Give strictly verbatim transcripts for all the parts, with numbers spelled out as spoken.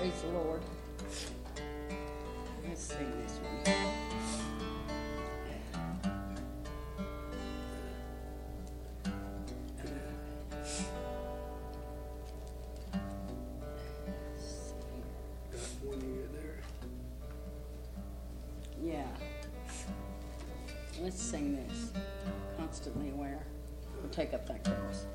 Praise the Lord. Let's sing this one. Got one ear there. Yeah. Let's sing this. Constantly aware. We'll take up that cross.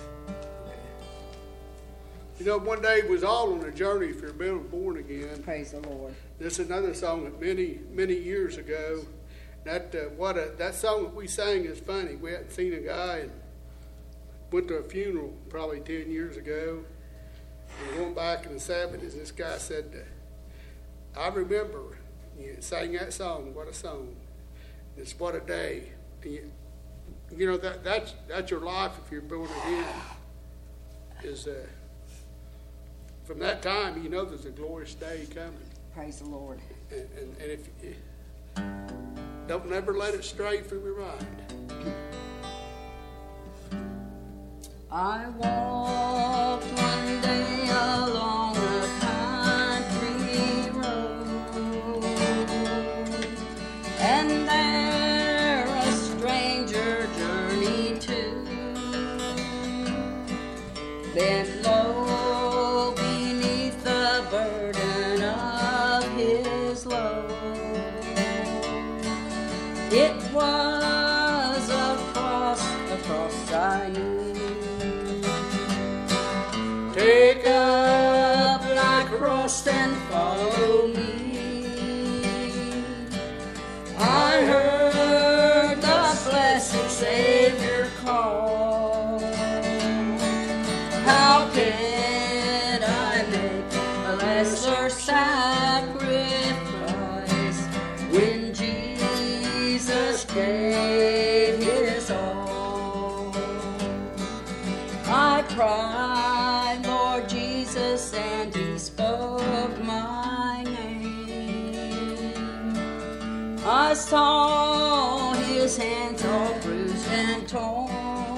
You know, one day was all on a journey if you're born again. Praise the Lord. This is another song that many, many years ago. That uh, what a, that song that we sang is funny. We hadn't seen a guy and went to a funeral probably ten years ago. And going back in the seventies, this guy said, uh, I remember you sang that song. What a song. It's what a day. And you, you know, that that's, that's your life if you're born again. Is uh, from that time, you know there's a glorious day coming. Praise the Lord. And, and, and if you don't never let it stray from your mind. I walked one day along a country road, and there a stranger journeyed to, bent low beneath the burden of his load. It was a cross, a cross I knew. Take up thy cross and follow me. I heard the blessed Savior call. How can I make a lesser sacrifice when Jesus gave his all? I cried, Lord Jesus, and he spoke my name. I saw his hands all bruised and torn.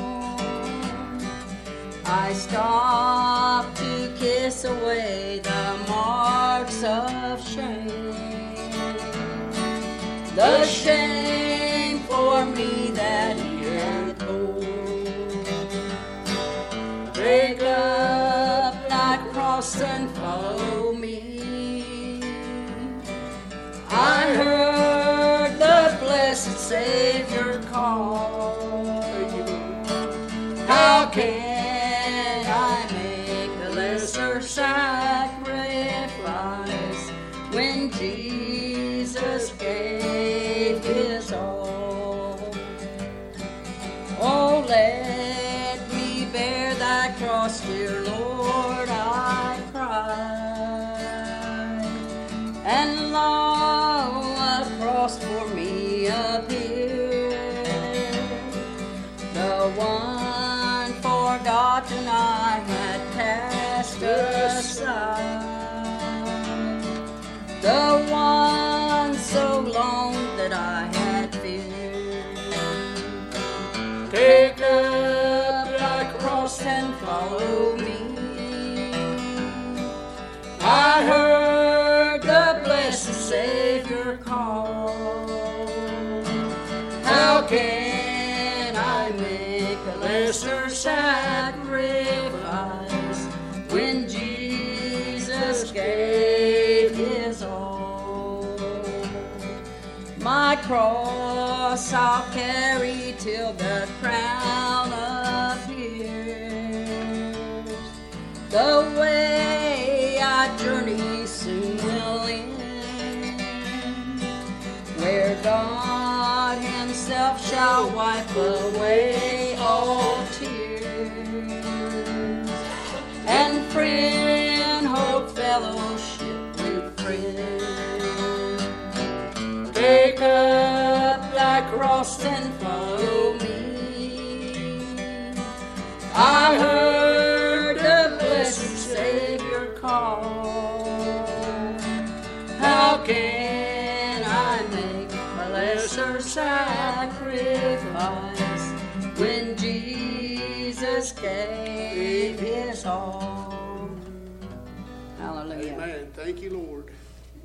I stopped to kiss away the marks of shame. The shame for me that he had borne. Take up thy cross and follow me. I heard the blessed Savior call. How can I make a lesser sacrifice when Jesus gave his all? Oh, let me bear thy cross, dear Lord, I cried. And lo, a cross for me appeared, the one forgotten I had cast aside, the one so long that I had feared. Take up thy cross and follow me. I heard the blessed Savior call. How can I make a lesser sacrifice when Jesus gave his all? My cross I'll carry till the crown appears. The way I journey soon will end, where God himself shall wipe away all tears, and friend hold fellowship with friend. Take up thy cross and follow me. I heard the blessed Savior call. How can I make a lesser sacrifice when Jesus gave his all? Hallelujah. Hallelujah. Amen. Thank you, Lord.